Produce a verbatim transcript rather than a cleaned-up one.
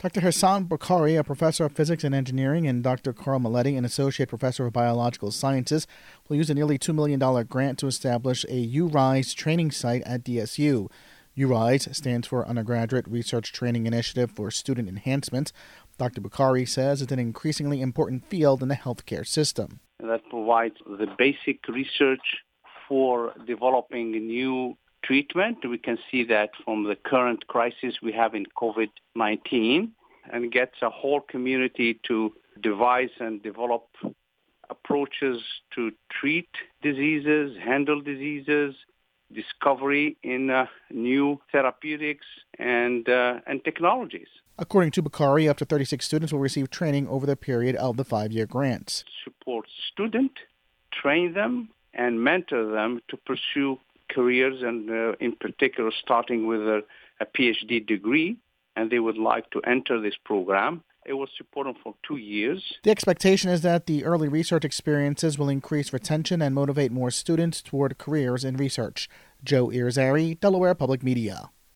Doctor Hassan Bukhari, a professor of physics and engineering, and Doctor Carl Maletti, an associate professor of biological sciences, will use a nearly two million dollars grant to establish a U RISE training site at D S U. U RISE stands for Undergraduate Research Training Initiative for Student Enhancement. Doctor Bukhari says it's an increasingly important field in the healthcare system. That provides the basic research for developing new treatment. We can see that from the current crisis we have in covid nineteen, and gets a whole community to devise and develop approaches to treat diseases, handle diseases, discovery in uh, new therapeutics and uh, and technologies. According to Bukhari, up to thirty-six students will receive training over the period of the five-year grants. Support students, train them, and mentor them to pursue careers, and uh, in particular starting with a, a PhD degree, and they would like to enter this program. It will support them for two years. The expectation is that the early research experiences will increase retention and motivate more students toward careers in research. Joe Irizarry, Delaware Public Media.